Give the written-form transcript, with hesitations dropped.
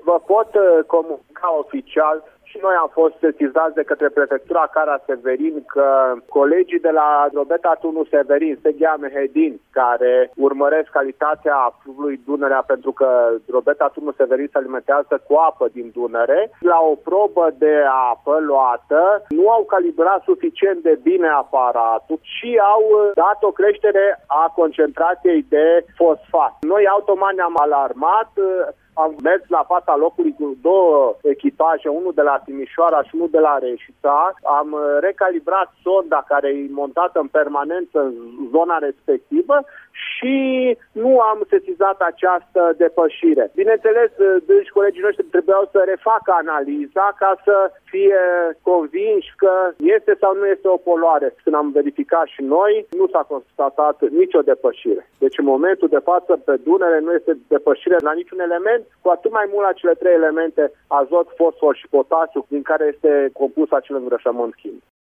Vă pot comunica oficial și noi am fost sesizați de către Prefectura Cara-Severin că colegii de la Drobeta Turnu Severin, Steghea Mehedin, care urmăresc calitatea fluviului Dunărea pentru că Drobeta Turnu Severin se alimentează cu apă din Dunăre, la o probă de apă luată, nu au calibrat suficient de bine aparatul și au dat o creștere a concentrației de fosfat. Noi automat ne-am alarmat. Am mers la fața locului cu două echipaje, unul de la Timișoara și unul de la Reșița. Am recalibrat sonda care e montată în permanență în zona respectivă și nu am sesizat această depășire. Bineînțeles, deci colegii noștri trebuiau să refacă analiza ca să fie convinși că este sau nu este o poluare. Când am verificat și noi, nu s-a constatat nicio depășire. Deci în momentul de față pe Dunăre nu este depășire la niciun element, cu atât mai mult la cele trei elemente, azot, fosfor și potasiu, din care este compus acel îngrășământ chimic.